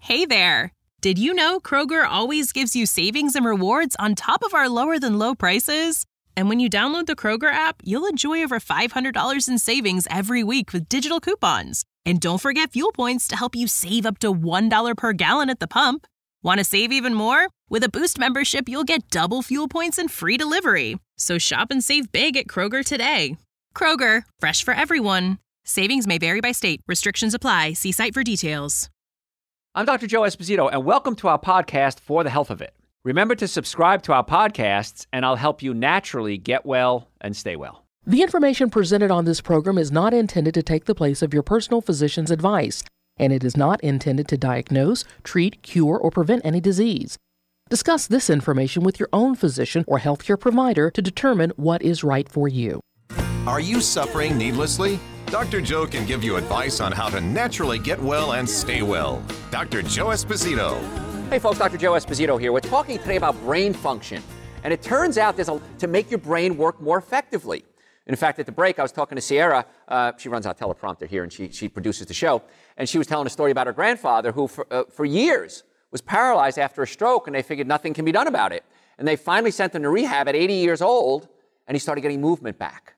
Hey there! Did you know Kroger always gives you savings and rewards on top of our lower-than-low prices? And when you download the Kroger app, you'll enjoy over $500 in savings every week with digital coupons. And don't forget fuel points to help you save up to $1 per gallon at the pump. Want to save even more? With a Boost membership, you'll get double fuel points and free delivery. So shop and save big at Kroger today. Kroger, fresh for everyone. Savings may vary by state. Restrictions apply. See site for details. I'm Dr. Joe Esposito, and welcome to our podcast, For the Health of It. Remember to subscribe to our podcasts, and I'll help you naturally get well and stay well. The information presented on this program is not intended to take the place of your personal physician's advice, and it is not intended to diagnose, treat, cure, or prevent any disease. Discuss this information with your own physician or healthcare provider to determine what is right for you. Are you suffering needlessly? Dr. Joe can give you advice on how to naturally get well and stay well. Dr. Joe Esposito. Hey folks, Dr. Joe Esposito here. We're talking today about brain function. And it turns out to make your brain work more effectively. In fact, at the break, I was talking to Sierra. She runs our teleprompter here, and she produces the show. And she was telling a story about her grandfather, who for years was paralyzed after a stroke, and they figured nothing can be done about it. And they finally sent him to rehab at 80 years old, and he started getting movement back.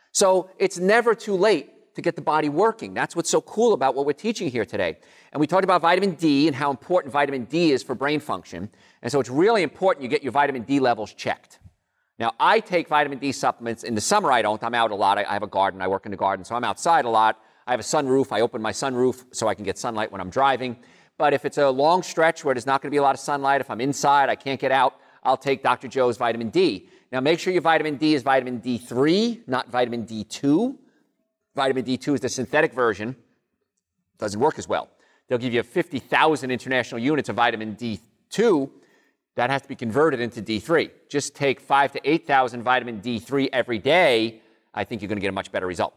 So it's never too late to get the body working. That's what's so cool about what we're teaching here today. And we talked about vitamin D and how important vitamin D is for brain function. And so it's really important you get your vitamin D levels checked. Now, I take vitamin D supplements. In the summer, I don't. I'm out a lot. I have a garden. I work in the garden, so I'm outside a lot. I have a sunroof. I open my sunroof so I can get sunlight when I'm driving. But if it's a long stretch where there's not going to be a lot of sunlight, if I'm inside, I can't get out, I'll take Dr. Joe's vitamin D. Now, make sure your vitamin D is vitamin D3, not vitamin D2. Vitamin D2 is the synthetic version. Doesn't work as well. They'll give you 50,000 international units of vitamin D2. That has to be converted into D3. Just take 5,000 to 8,000 vitamin D3 every day. I think you're going to get a much better result.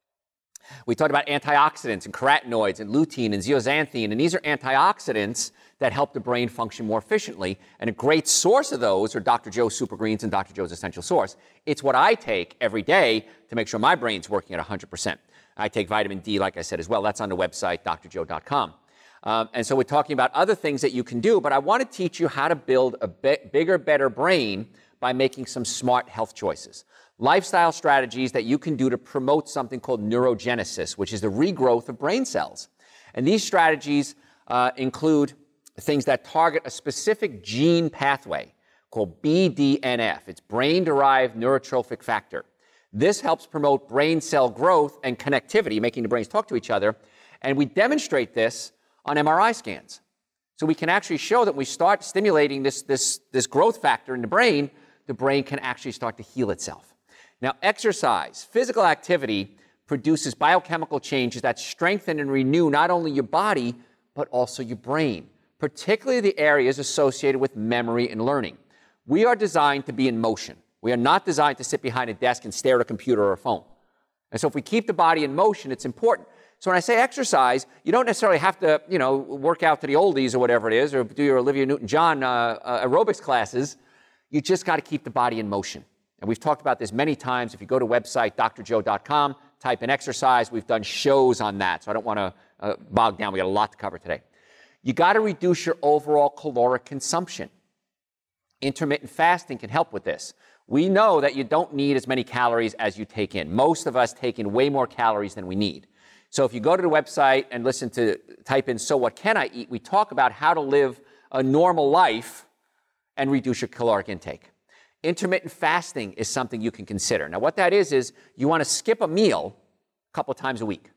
We talked about antioxidants and carotenoids and lutein and zeaxanthin, and these are antioxidants that help the brain function more efficiently. And a great source of those are Dr. Joe's Super Greens and Dr. Joe's Essential Source. It's what I take every day to make sure my brain's working at 100%. I take vitamin D, like I said, as well. That's on the website, drjoe.com. And so we're talking about other things that you can do, but I want to teach you how to build a bigger, better brain by making some smart health choices. Lifestyle strategies that you can do to promote something called neurogenesis, which is the regrowth of brain cells. And these strategies include things that target a specific gene pathway called BDNF. It's brain-derived neurotrophic factor. This helps promote brain cell growth and connectivity, making the brains talk to each other. And we demonstrate this on MRI scans. So we can actually show that when we start stimulating this growth factor in the brain can actually start to heal itself. Now, exercise, physical activity, produces biochemical changes that strengthen and renew not only your body, but also your brain, particularly the areas associated with memory and learning. We are designed to be in motion. We are not designed to sit behind a desk and stare at a computer or a phone. And so if we keep the body in motion, it's important. So when I say exercise, you don't necessarily have to, work out to the oldies or whatever it is, or do your Olivia Newton-John aerobics classes. You just got to keep the body in motion. And we've talked about this many times. If you go to website, drjoe.com, type in exercise. We've done shows on that, so I don't want to bog down. We got a lot to cover today. You got to reduce your overall caloric consumption. Intermittent fasting can help with this. We know that you don't need as many calories as you take in. Most of us take in way more calories than we need. So if you go to the website and type in, so what can I eat? We talk about how to live a normal life and reduce your caloric intake. Intermittent fasting is something you can consider. Now, what that is you want to skip a meal a couple of times a week.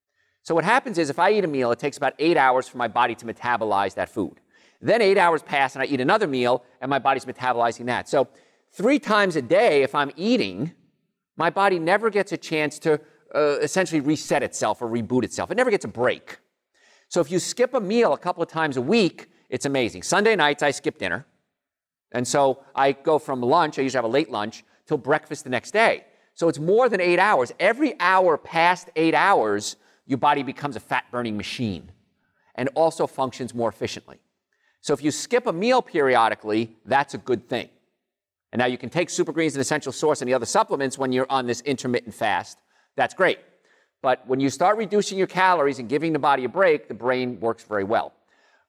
So what happens is if I eat a meal, it takes about 8 hours for my body to metabolize that food. Then 8 hours pass and I eat another meal and my body's metabolizing that. So 3 times a day, if I'm eating, my body never gets a chance to essentially reset itself or reboot itself. It never gets a break. So if you skip a meal a couple of times a week, it's amazing. Sunday nights, I skip dinner. And so I go from lunch, I usually have a late lunch, till breakfast the next day. So it's more than 8 hours. Every hour past 8 hours, your body becomes a fat-burning machine and also functions more efficiently. So if you skip a meal periodically, that's a good thing. And now you can take Super Greens and Essential Source and the other supplements when you're on this intermittent fast. That's great. But when you start reducing your calories and giving the body a break, the brain works very well.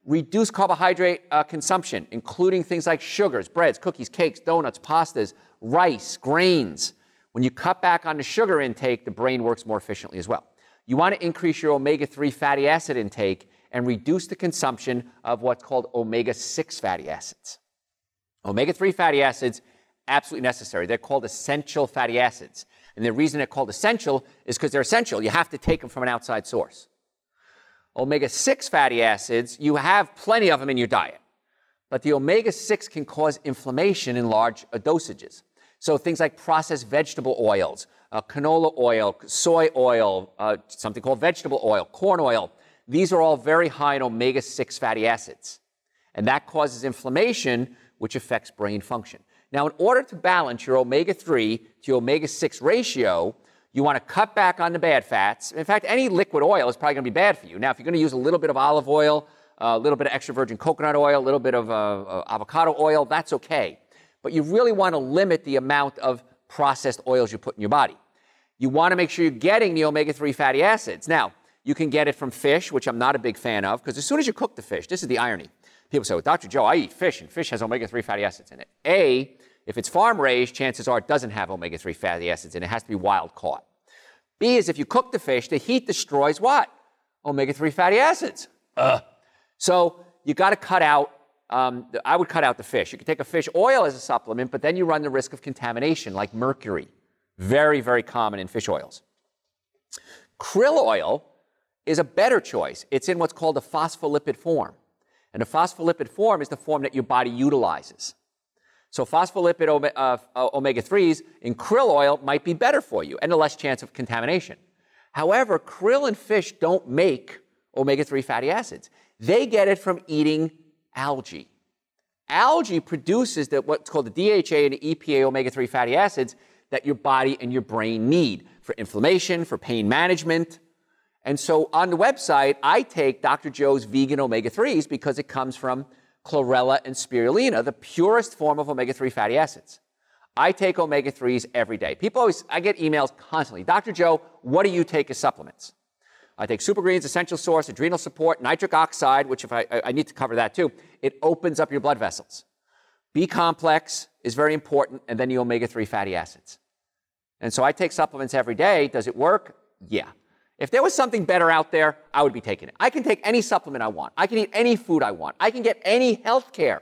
Reduce carbohydrate consumption, including things like sugars, breads, cookies, cakes, donuts, pastas, rice, grains. When you cut back on the sugar intake, the brain works more efficiently as well. You want to increase your omega-3 fatty acid intake and reduce the consumption of what's called omega-6 fatty acids. Omega-3 fatty acids, absolutely necessary. They're called essential fatty acids. And the reason they're called essential is because they're essential. You have to take them from an outside source. Omega-6 fatty acids, you have plenty of them in your diet. But the omega-6 can cause inflammation in large dosages. So things like processed vegetable oils, canola oil, soy oil, something called vegetable oil, corn oil, these are all very high in omega-6 fatty acids. And that causes inflammation, which affects brain function. Now, in order to balance your omega-3 to your omega-6 ratio, you want to cut back on the bad fats. In fact, any liquid oil is probably going to be bad for you. Now, if you're going to use a little bit of olive oil, a little bit of extra virgin coconut oil, a little bit of avocado oil, that's okay. But you really want to limit the amount of processed oils you put in your body. You want to make sure you're getting the omega-3 fatty acids. Now, you can get it from fish, which I'm not a big fan of, because as soon as you cook the fish, this is the irony. People say, well, Dr. Joe, I eat fish, and fish has omega-3 fatty acids in it. A, if it's farm-raised, chances are it doesn't have omega-3 fatty acids in it. It has to be wild-caught. B is if you cook the fish, the heat destroys what? Omega-3 fatty acids. So you got to cut out, I would cut out the fish. You could take a fish oil as a supplement, but then you run the risk of contamination, like mercury. Very, very common in fish oils. Krill oil is a better choice. It's in what's called a phospholipid form. And a phospholipid form is the form that your body utilizes. So phospholipid omega-3s in krill oil might be better for you and a less chance of contamination. However, krill and fish don't make omega-3 fatty acids. They get it from eating algae. Algae produces what's called the DHA and the EPA omega-3 fatty acids that your body and your brain need for inflammation, for pain management. And so on the website, I take Dr. Joe's vegan omega-3s because it comes from chlorella and spirulina, the purest form of omega-3 fatty acids. I take omega-3s every day. I get emails constantly. Dr. Joe, what do you take as supplements? I take Super Greens, Essential Source, Adrenal Support, Nitric Oxide, which if I need to cover that too. It opens up your blood vessels. B-complex is very important, and then the omega-3 fatty acids. And so I take supplements every day. Does it work? Yeah. If there was something better out there, I would be taking it. I can take any supplement I want. I can eat any food I want. I can get any health care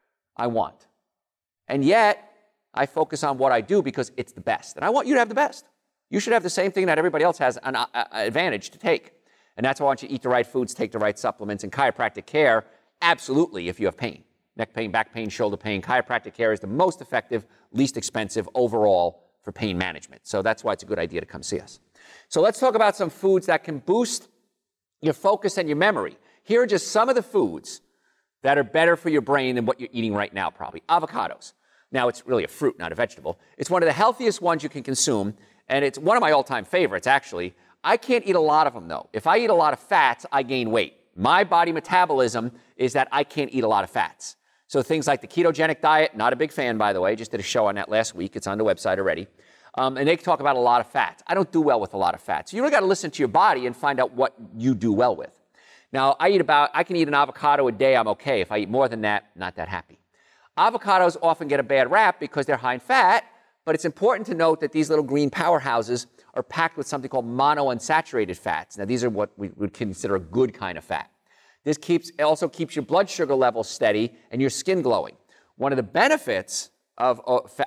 I want. And yet, I focus on what I do because it's the best. And I want you to have the best. You should have the same thing that everybody else has an advantage to take. And that's why I want you to eat the right foods, take the right supplements. And chiropractic care, absolutely, if you have pain. Neck pain, back pain, shoulder pain. Chiropractic care is the most effective, least expensive overall for pain management. So that's why it's a good idea to come see us. So let's talk about some foods that can boost your focus and your memory. Here are just some of the foods that are better for your brain than what you're eating right now, probably. Avocados. Now, it's really a fruit, not a vegetable. It's one of the healthiest ones you can consume, and it's one of my all-time favorites, actually. I can't eat a lot of them, though. If I eat a lot of fats, I gain weight. My body metabolism is that I can't eat a lot of fats. So things like the ketogenic diet, not a big fan, by the way. Just did a show on that last week. It's on the website already. And they talk about a lot of fats. I don't do well with a lot of fats. You really got to listen to your body and find out what you do well with. Now, I can eat an avocado a day, I'm okay. If I eat more than that, not that happy. Avocados often get a bad rap because they're high in fat, but it's important to note that these little green powerhouses are packed with something called monounsaturated fats. Now, these are what we would consider a good kind of fat. This also keeps your blood sugar levels steady and your skin glowing. One of the benefits of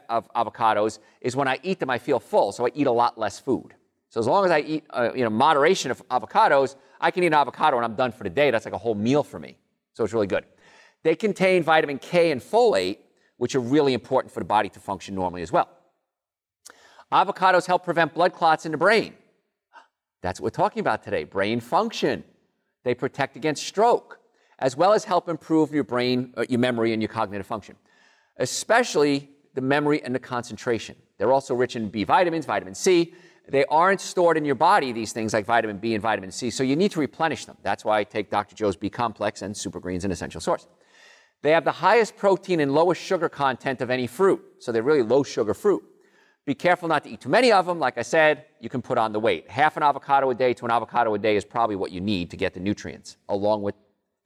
avocados is when I eat them, I feel full, so I eat a lot less food. So as long as I eat moderation of avocados, I can eat an avocado and I'm done for the day. That's like a whole meal for me. So it's really good. They contain vitamin K and folate, which are really important for the body to function normally as well. Avocados help prevent blood clots in the brain. That's what we're talking about today, brain function. They protect against stroke, as well as help improve your brain, your memory, and your cognitive function, especially the memory and the concentration. They're also rich in B vitamins, vitamin C. They aren't stored in your body, these things like vitamin B and vitamin C, so you need to replenish them. That's why I take Dr. Joe's B Complex and Super Greens and Essential Source. They have the highest protein and lowest sugar content of any fruit, so they're really low sugar fruit. Be careful not to eat too many of them. Like I said, you can put on the weight. Half an avocado a day to an avocado a day is probably what you need to get the nutrients, along with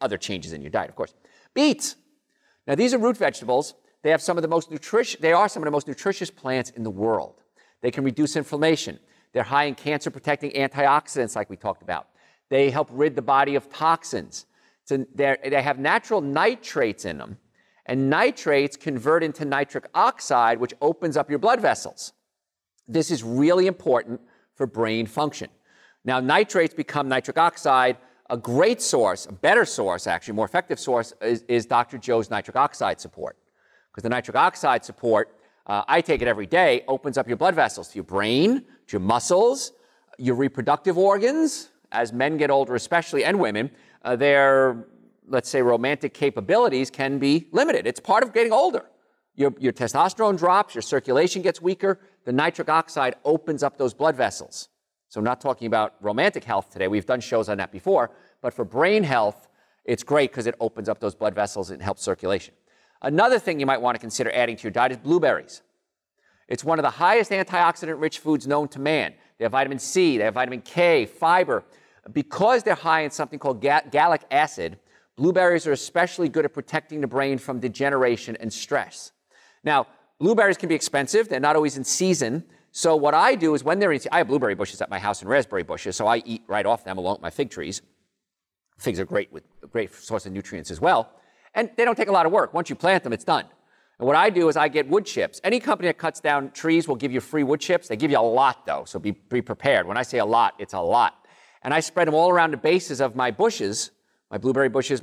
other changes in your diet, of course. Beets. Now, these are root vegetables. They are some of the most nutritious plants in the world. They can reduce inflammation. They're high in cancer-protecting antioxidants, like we talked about. They help rid the body of toxins. So they have natural nitrates in them, and nitrates convert into nitric oxide, which opens up your blood vessels. This is really important for brain function. Now, nitrates become nitric oxide. A great source, a better source, actually, more effective source, is Dr. Joe's nitric oxide support. Because the nitric oxide support, I take it every day, opens up your blood vessels to your brain, to your muscles, your reproductive organs. As men get older, especially, and women, their, let's say, romantic capabilities can be limited. It's part of getting older. Your testosterone drops, your circulation gets weaker. The nitric oxide opens up those blood vessels. So I'm not talking about romantic health today. We've done shows on that before. But for brain health, it's great because it opens up those blood vessels and helps circulation. Another thing you might want to consider adding to your diet is blueberries. It's one of the highest antioxidant-rich foods known to man. They have vitamin C, they have vitamin K, fiber. Because they're high in something called gallic acid, blueberries are especially good at protecting the brain from degeneration and stress. Now, blueberries can be expensive. They're not always in season. So what I do is when they're in season, I have blueberry bushes at my house and raspberry bushes, so I eat right off them along with my fig trees. Figs are great source of nutrients as well. And they don't take a lot of work. Once you plant them, it's done. And what I do is I get wood chips. Any company that cuts down trees will give you free wood chips. They give you a lot, though, so be prepared. When I say a lot, it's a lot. And I spread them all around the bases of my bushes, my blueberry bushes,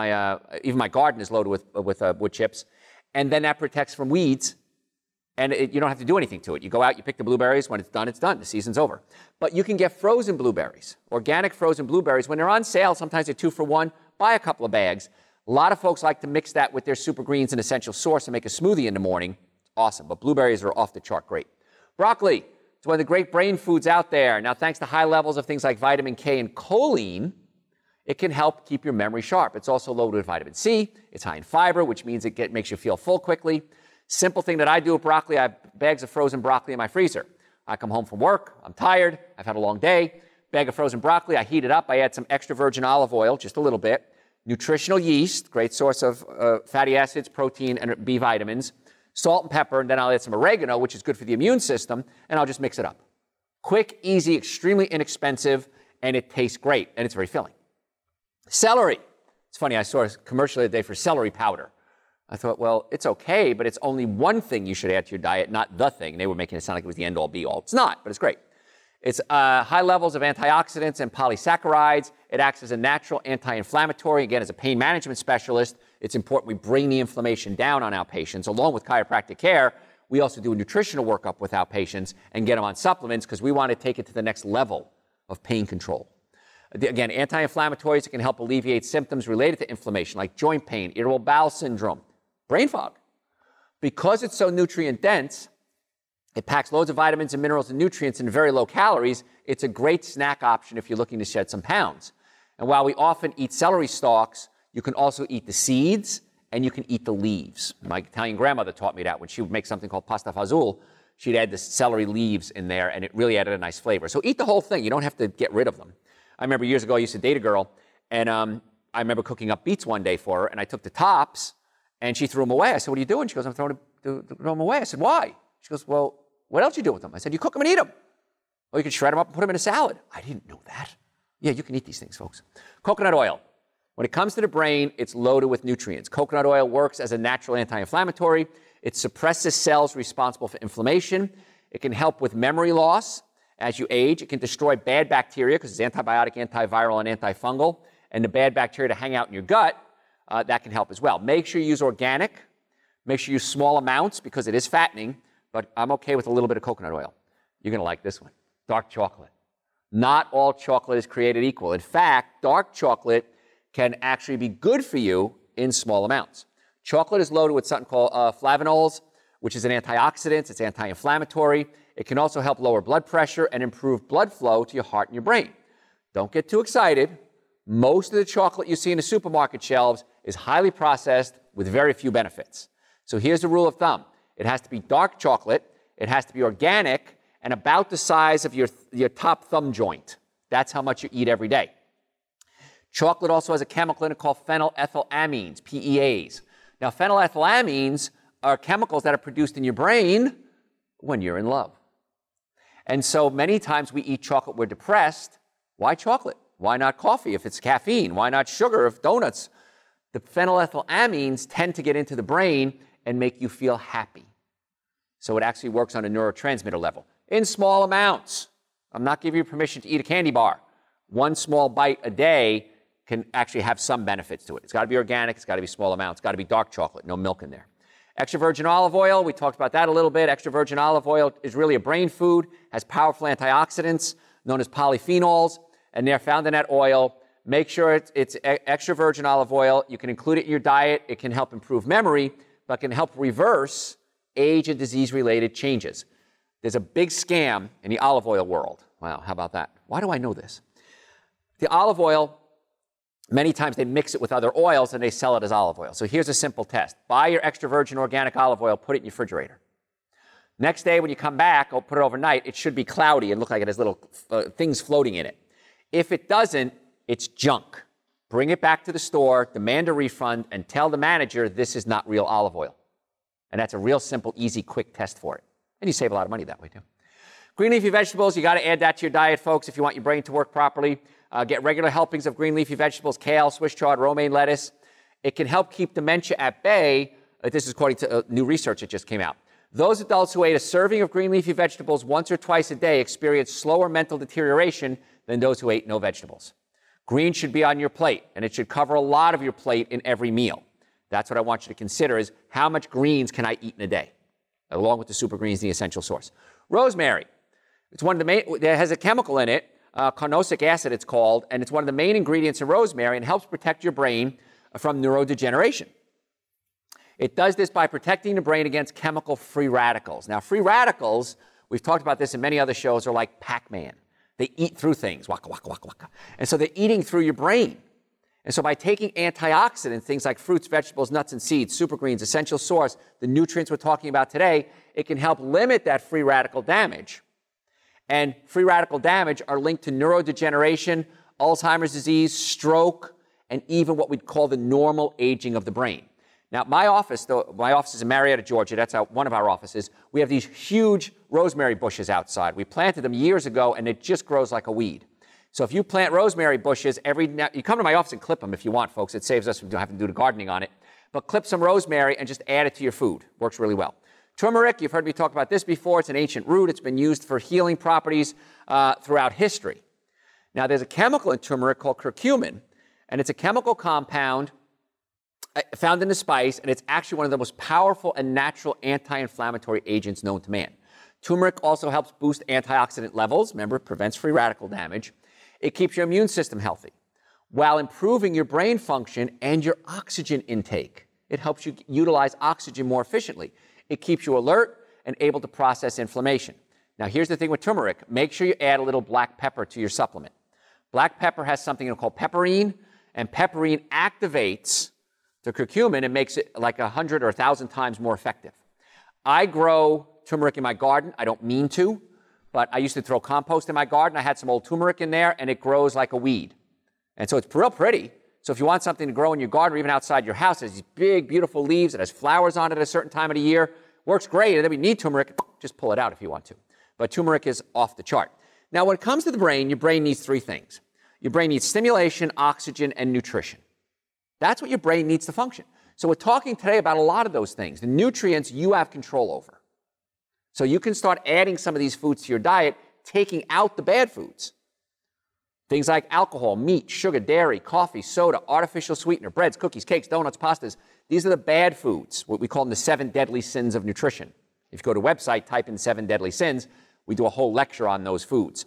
even my garden is loaded with wood chips. And then that protects from weeds. And you don't have to do anything to it. You go out, you pick the blueberries. When it's done, it's done. The season's over. But you can get frozen blueberries, organic frozen blueberries. When they're on sale, sometimes they're 2 for $1. Buy a couple of bags. A lot of folks like to mix that with their Super Greens and Essential Source and make a smoothie in the morning. Awesome. But blueberries are off the chart great. Broccoli. It's one of the great brain foods out there. Now, thanks to high levels of things like vitamin K and choline, it can help keep your memory sharp. It's also loaded with vitamin C. It's high in fiber, which means it makes you feel full quickly. Simple thing that I do with broccoli, I have bags of frozen broccoli in my freezer. I come home from work, I'm tired, I've had a long day, bag of frozen broccoli, I heat it up, I add some extra virgin olive oil, just a little bit, nutritional yeast, great source of fatty acids, protein, and B vitamins, salt and pepper, and then I'll add some oregano, which is good for the immune system, and I'll just mix it up. Quick, easy, extremely inexpensive, and it tastes great, and it's very filling. Celery. It's funny, I saw a commercial the other day for celery powder. I thought, well, it's okay, but it's only one thing you should add to your diet, not the thing. They were making it sound like it was the end-all, be-all. It's not, but it's great. It's high levels of antioxidants and polysaccharides. It acts as a natural anti-inflammatory. Again, as a pain management specialist, it's important we bring the inflammation down on our patients. Along with chiropractic care, we also do a nutritional workup with our patients and get them on supplements because we want to take it to the next level of pain control. Again, anti-inflammatories can help alleviate symptoms related to inflammation like joint pain, irritable bowel syndrome, brain fog. Because it's so nutrient dense, it packs loads of vitamins and minerals and nutrients in very low calories. It's a great snack option if you're looking to shed some pounds. And while we often eat celery stalks, you can also eat the seeds and you can eat the leaves. My Italian grandmother taught me that when she would make something called pasta fazool. She'd add the celery leaves in there and it really added a nice flavor. So eat the whole thing. You don't have to get rid of them. I remember years ago I used to date a girl and I remember cooking up beets one day for her and I took the tops and she threw them away. I said, what are you doing? She goes, I'm throwing them away. I said, why? She goes, well, what else do you do with them? I said, you cook them and eat them. Or you can shred them up and put them in a salad. I didn't know that. Yeah, you can eat these things, folks. Coconut oil. When it comes to the brain, it's loaded with nutrients. Coconut oil works as a natural anti-inflammatory. It suppresses cells responsible for inflammation. It can help with memory loss as you age. It can destroy bad bacteria because it's antibiotic, antiviral, and antifungal. And the bad bacteria to hang out in your gut, that can help as well. Make sure you use organic. Make sure you use small amounts because it is fattening, but I'm okay with a little bit of coconut oil. You're going to like this one. Dark chocolate. Not all chocolate is created equal. In fact, dark chocolate can actually be good for you in small amounts. Chocolate is loaded with something called flavonols, which is an antioxidant. It's anti-inflammatory. It can also help lower blood pressure and improve blood flow to your heart and your brain. Don't get too excited. Most of the chocolate you see in the supermarket shelves is highly processed with very few benefits. So here's the rule of thumb. It has to be dark chocolate. It has to be organic and about the size of your top thumb joint. That's how much you eat every day. Chocolate also has a chemical in it called phenylethylamines, PEAs. Now, phenylethylamines are chemicals that are produced in your brain when you're in love. And so many times we eat chocolate, we're depressed. Why chocolate? Why not coffee if it's caffeine? Why not sugar if donuts? The phenylethylamines tend to get into the brain and make you feel happy. So it actually works on a neurotransmitter level. In small amounts. I'm not giving you permission to eat a candy bar. One small bite a day can actually have some benefits to it. It's got to be organic. It's got to be small amounts. It's got to be dark chocolate, no milk in there. Extra virgin olive oil, we talked about that a little bit. Extra virgin olive oil is really a brain food, has powerful antioxidants known as polyphenols, and they're found in that oil. Make sure it's extra virgin olive oil. You can include it in your diet. It can help improve memory, but can help reverse age and disease-related changes. There's a big scam in the olive oil world. Wow, how about that? Why do I know this? The olive oil, many times they mix it with other oils and they sell it as olive oil. So here's a simple test. Buy your extra virgin organic olive oil, put it in your refrigerator. Next day when you come back, or put it overnight, it should be cloudy and look like it has little things floating in it. If it doesn't, it's junk. Bring it back to the store, demand a refund, and tell the manager this is not real olive oil. And that's a real simple, easy, quick test for it. And you save a lot of money that way too. Green leafy vegetables, you got to add that to your diet, folks, if you want your brain to work properly. Get regular helpings of green leafy vegetables, kale, Swiss chard, romaine lettuce. It can help keep dementia at bay. This is according to new research that just came out. Those adults who ate a serving of green leafy vegetables once or twice a day experience slower mental deterioration than those who ate no vegetables. Green should be on your plate, and it should cover a lot of your plate in every meal. That's what I want you to consider is how much greens can I eat in a day, along with the super greens, the essential source. Rosemary. It's one of the main, it has a chemical in it, carnosic acid it's called, and it's one of the main ingredients in rosemary and helps protect your brain from neurodegeneration. It does this by protecting the brain against chemical free radicals. Now, free radicals, we've talked about this in many other shows, are like Pac-Man. They eat through things, waka, waka, waka, waka. And so they're eating through your brain. And so by taking antioxidants, things like fruits, vegetables, nuts, and seeds, super greens, essential source, the nutrients we're talking about today, it can help limit that free radical damage. And free radical damage are linked to neurodegeneration, Alzheimer's disease, stroke, and even what we'd call the normal aging of the brain. Now, my office is in Marietta, Georgia. That's one of our offices. We have these huge rosemary bushes outside. We planted them years ago, and it just grows like a weed. So if you plant rosemary bushes, you come to my office and clip them if you want, folks. It saves us from having to do the gardening on it. But clip some rosemary and just add it to your food. Works really well. Turmeric, you've heard me talk about this before. It's an ancient root. It's been used for healing properties throughout history. Now, there's a chemical in turmeric called curcumin, and it's a chemical compound found in the spice, and it's actually one of the most powerful and natural anti-inflammatory agents known to man. Turmeric also helps boost antioxidant levels. Remember, it prevents free radical damage. It keeps your immune system healthy while improving your brain function and your oxygen intake. It helps you utilize oxygen more efficiently. It keeps you alert and able to process inflammation. Now, here's the thing with turmeric. Make sure you add a little black pepper to your supplement. Black pepper has something called pepperine, and pepperine activates the curcumin and makes it like 100 or 1,000 times more effective. I grow turmeric in my garden. I don't mean to, but I used to throw compost in my garden. I had some old turmeric in there, and it grows like a weed. And so it's real pretty. So if you want something to grow in your garden or even outside your house, it has these big, beautiful leaves. It has flowers on it at a certain time of the year. Works great. And then we need turmeric. Just pull it out if you want to. But turmeric is off the chart. Now, when it comes to the brain, your brain needs three things. Your brain needs stimulation, oxygen, and nutrition. That's what your brain needs to function. So we're talking today about a lot of those things. The nutrients you have control over. So you can start adding some of these foods to your diet, taking out the bad foods. Things like alcohol, meat, sugar, dairy, coffee, soda, artificial sweetener, breads, cookies, cakes, donuts, pastas. These are the bad foods, what we call them the 7 deadly sins of nutrition. If you go to a website, type in 7 deadly sins, we do a whole lecture on those foods.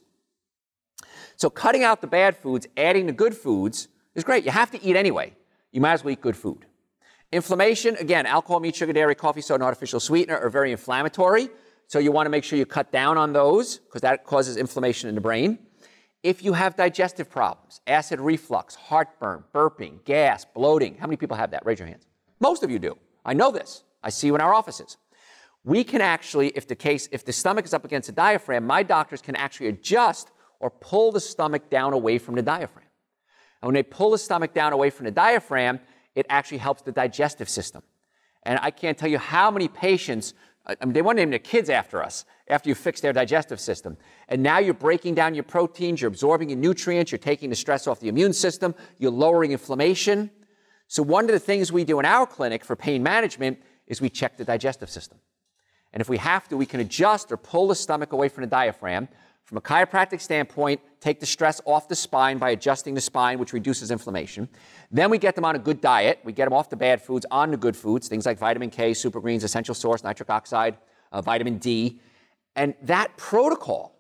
So cutting out the bad foods, adding the good foods is great. You have to eat anyway. You might as well eat good food. Inflammation, again, alcohol, meat, sugar, dairy, coffee, soda, and artificial sweetener are very inflammatory. So you want to make sure you cut down on those because that causes inflammation in the brain. If you have digestive problems, acid reflux, heartburn, burping, gas, bloating, how many people have that? Raise your hands. Most of you do. I know this. I see you in our offices. We can actually, if the stomach is up against the diaphragm, my doctors can actually adjust or pull the stomach down away from the diaphragm. And when they pull the stomach down away from the diaphragm, it actually helps the digestive system. And I can't tell you how many patients, they want to name their kids after us, after you fix their digestive system. And now you're breaking down your proteins, you're absorbing your nutrients, you're taking the stress off the immune system, you're lowering inflammation. So one of the things we do in our clinic for pain management is we check the digestive system. And if we have to, we can adjust or pull the stomach away from the diaphragm. From a chiropractic standpoint, take the stress off the spine by adjusting the spine, which reduces inflammation. Then we get them on a good diet. We get them off the bad foods, on the good foods, things like vitamin K, super greens, essential source, nitric oxide, vitamin D. And that protocol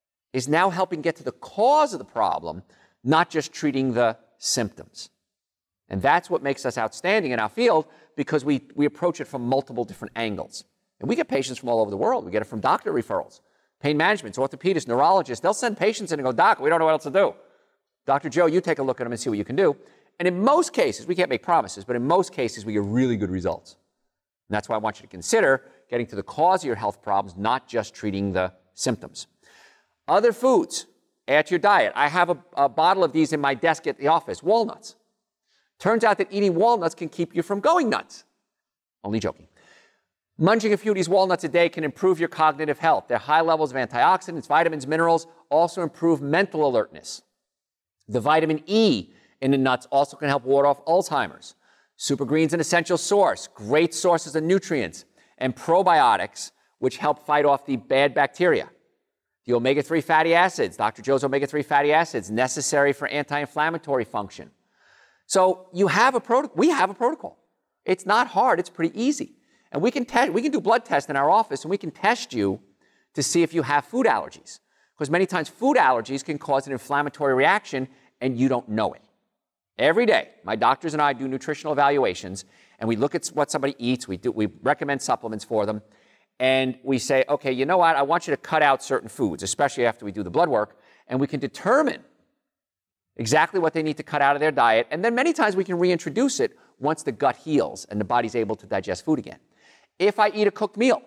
is now helping get to the cause of the problem, not just treating the symptoms. And that's what makes us outstanding in our field, because we approach it from multiple different angles. And we get patients from all over the world. We get it from doctor referrals, pain management, orthopedists, neurologists. They'll send patients in and go, Doc, we don't know what else to do. Dr. Joe, you take a look at them and see what you can do. And in most cases, we can't make promises, but in most cases, we get really good results. And that's why I want you to consider getting to the cause of your health problems, not just treating the symptoms. Other foods, add to your diet. I have a bottle of these in my desk at the office, walnuts. Turns out that eating walnuts can keep you from going nuts. Only joking. Munching a few of these walnuts a day can improve your cognitive health. Their high levels of antioxidants, vitamins, minerals also improve mental alertness. The vitamin E in the nuts also can help ward off Alzheimer's. Super greens, an essential source, great sources of nutrients, and probiotics, which help fight off the bad bacteria. The omega-3 fatty acids, Dr. Joe's omega-3 fatty acids, necessary for anti-inflammatory function. So we have a protocol. It's not hard, it's pretty easy. And we can do blood tests in our office, and we can test you to see if you have food allergies. Because many times food allergies can cause an inflammatory reaction, and you don't know it. Every day, my doctors and I do nutritional evaluations, and we look at what somebody eats. We recommend supplements for them, and we say, okay, you know what? I want you to cut out certain foods, especially after we do the blood work, and we can determine exactly what they need to cut out of their diet. And then many times we can reintroduce it once the gut heals and the body's able to digest food again. If I eat a cooked meal,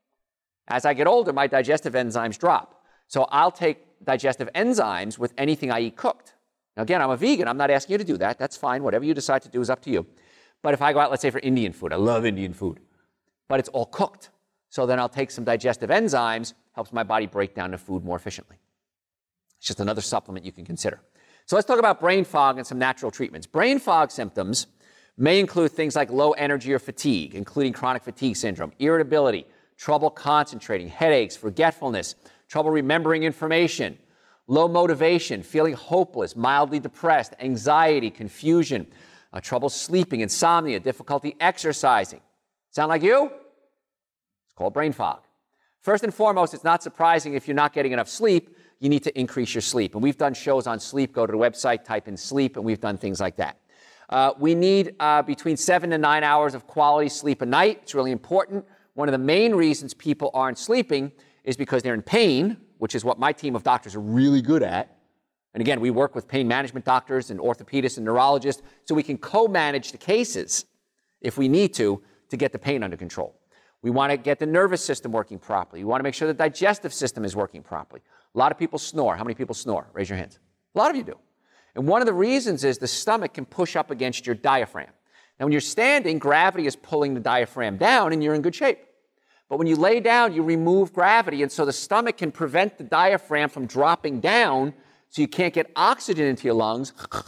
as I get older, my digestive enzymes drop. So I'll take digestive enzymes with anything I eat cooked. Now, again, I'm a vegan. I'm not asking you to do that. That's fine. Whatever you decide to do is up to you. But if I go out, let's say, for Indian food, I love Indian food, but it's all cooked. So then I'll take some digestive enzymes, helps my body break down the food more efficiently. It's just another supplement you can consider. So let's talk about brain fog and some natural treatments. Brain fog symptoms may include things like low energy or fatigue, including chronic fatigue syndrome, irritability, trouble concentrating, headaches, forgetfulness, trouble remembering information, low motivation, feeling hopeless, mildly depressed, anxiety, confusion, trouble sleeping, insomnia, difficulty exercising. Sound like you? It's called brain fog. First and foremost, it's not surprising if you're not getting enough sleep, you need to increase your sleep. And we've done shows on sleep. Go to the website, type in sleep, and we've done things like that. We need between 7 to 9 hours of quality sleep a night. It's really important. One of the main reasons people aren't sleeping is because they're in pain, which is what my team of doctors are really good at. And again, we work with pain management doctors and orthopedists and neurologists, so we can co-manage the cases if we need to get the pain under control. We want to get the nervous system working properly. We want to make sure the digestive system is working properly. A lot of people snore. How many people snore? Raise your hands. A lot of you do. And one of the reasons is the stomach can push up against your diaphragm. Now, when you're standing, gravity is pulling the diaphragm down, and you're in good shape. But when you lay down, you remove gravity, and so the stomach can prevent the diaphragm from dropping down, so you can't get oxygen into your lungs,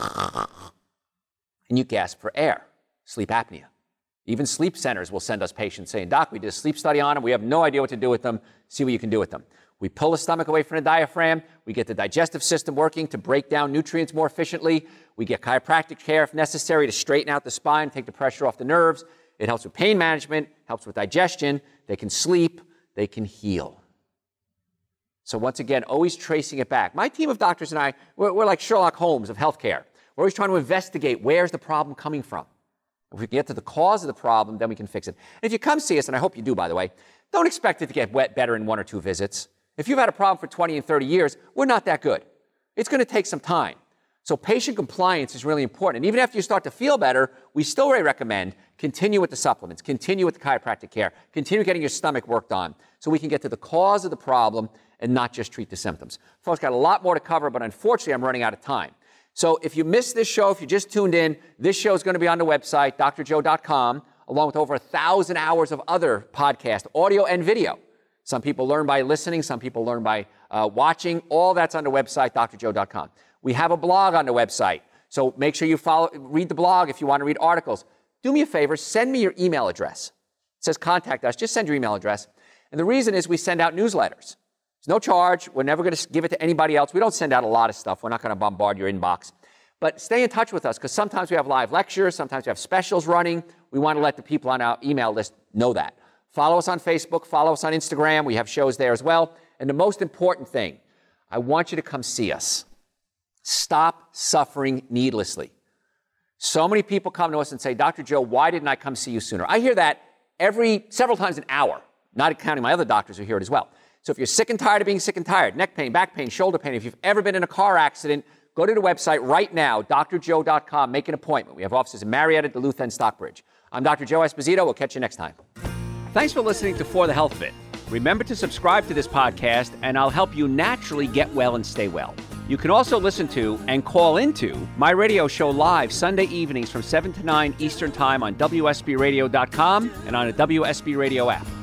and you gasp for air. Sleep apnea. Even sleep centers will send us patients saying, Doc, we did a sleep study on them. We have no idea what to do with them. See what you can do with them. We pull the stomach away from the diaphragm. We get the digestive system working to break down nutrients more efficiently. We get chiropractic care if necessary to straighten out the spine, take the pressure off the nerves. It helps with pain management, helps with digestion. They can sleep. They can heal. So once again, always tracing it back. My team of doctors and I, we're like Sherlock Holmes of healthcare. We're always trying to investigate where's the problem coming from. If we can get to the cause of the problem, then we can fix it. And if you come see us, and I hope you do, by the way, don't expect it to get better in 1 or 2 visits. If you've had a problem for 20 and 30 years, we're not that good. It's going to take some time. So patient compliance is really important. And even after you start to feel better, we still recommend continue with the supplements, continue with the chiropractic care, continue getting your stomach worked on so we can get to the cause of the problem and not just treat the symptoms. Folks, got a lot more to cover, but unfortunately, I'm running out of time. So if you missed this show, if you just tuned in, this show is going to be on the website, drjoe.com, along with over 1,000 hours of other podcasts, audio and video. Some people learn by listening. Some people learn by watching. All that's on the website, drjoe.com. We have a blog on the website. So make sure you read the blog if you want to read articles. Do me a favor, send me your email address. It says contact us. Just send your email address. And the reason is we send out newsletters. There's no charge. We're never going to give it to anybody else. We don't send out a lot of stuff. We're not going to bombard your inbox. But stay in touch with us because sometimes we have live lectures. Sometimes we have specials running. We want to let the people on our email list know that. Follow us on Facebook. Follow us on Instagram. We have shows there as well. And the most important thing, I want you to come see us. Stop suffering needlessly. So many people come to us and say, Dr. Joe, why didn't I come see you sooner? I hear that several times an hour, not counting my other doctors who hear it as well. So if you're sick and tired of being sick and tired, neck pain, back pain, shoulder pain, if you've ever been in a car accident, go to the website right now, drjoe.com, make an appointment. We have offices in Marietta, Duluth, and Stockbridge. I'm Dr. Joe Esposito. We'll catch you next time. Thanks for listening to For the Health Bit. Remember to subscribe to this podcast, and I'll help you naturally get well and stay well. You can also listen to and call into my radio show live Sunday evenings from 7 to 9 Eastern Time on WSBRadio.com and on a WSB Radio app.